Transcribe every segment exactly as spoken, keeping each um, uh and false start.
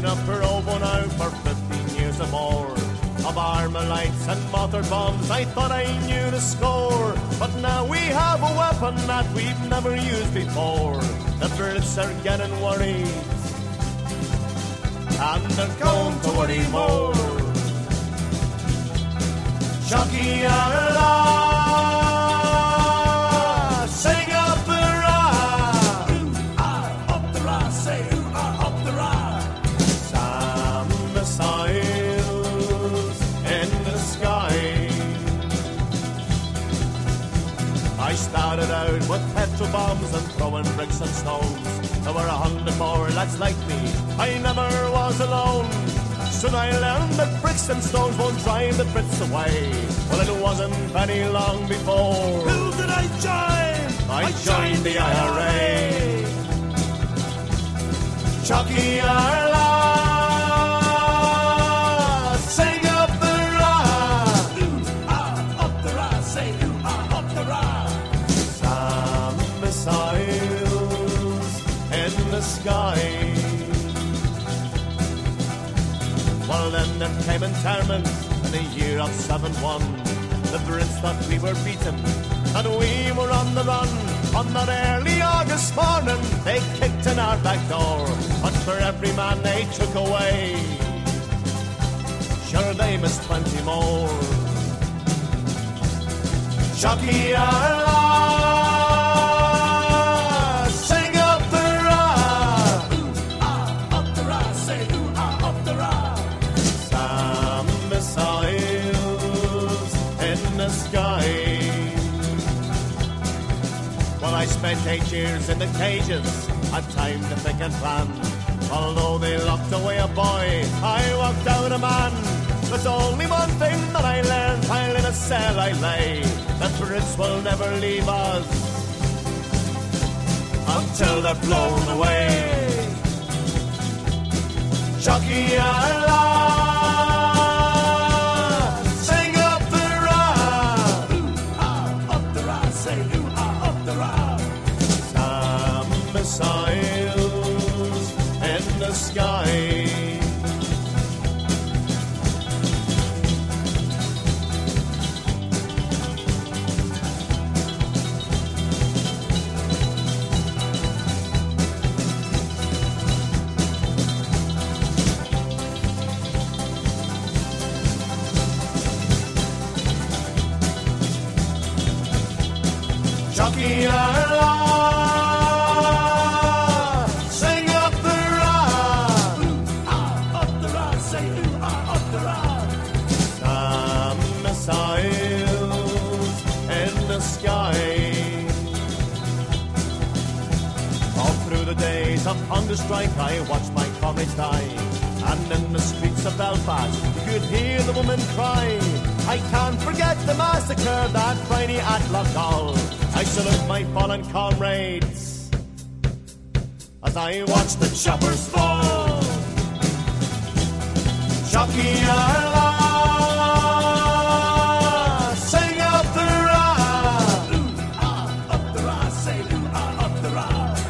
been up for over now for fifteen years or more. Of Armalites and motor bombs, I thought I knew the score. But now we have a weapon that we've never used before. The Brits are getting worried, and they're going to worry more. Chucky Allah, sing up the Ra. Ooh, ah, up the Ra, say ooh, ah, up the Ra. Some missiles in the sky. I started out with petrol bombs and throwing bricks and stones. There were a hundred more lads like me, I never was alone. Soon I learned that bricks and stones won't drive the Brits away. Well, it wasn't very long before. Who did I join? I, I joined the I R A. Chucky Allah, sing up the Ra. Ooh, ah, up the Ra, say ooh, ah, up the Ra. Some missiles in the sky. Well, then there came internment in the year of seven one. The Brits thought we were beaten, and we were on the run. On that early August morning, they kicked in our back door. But for every man they took away, sure they missed twenty more. Chucky Allah, sing up the Ra. Ooh, ah, up the Ra, say ooh, ah, up the Ra. Missiles in the sky. Well, I spent eight years in the cages, had time to think and plan. Although they locked away a boy, I walked out a man. There's only one thing that I learned while in a cell I lay: the Brits will never leave us until they're blown away. Chucky Allah, missiles in the sky. Chucky Allah, days of hunger strike, I watched my comrades die. And in the streets of Belfast, you could hear the women cry. I can't forget the massacre that Friday at Loughgall. I salute my fallen comrades as I watch the choppers fall. Chucky Allah, sing up the Ra. Ooh, ah, up the Ra, say ooh, ah, up the Ra.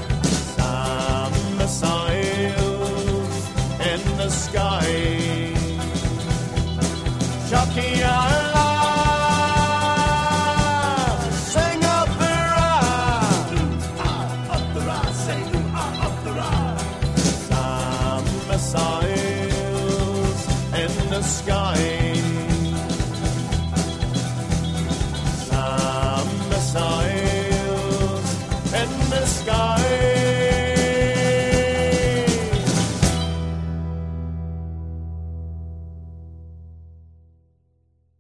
Missiles in the sky. Chucky Allah, sing up the Ra. Ooh, ah, up the Ra, say ooh, ah, up the Ra. Some missiles in the sky.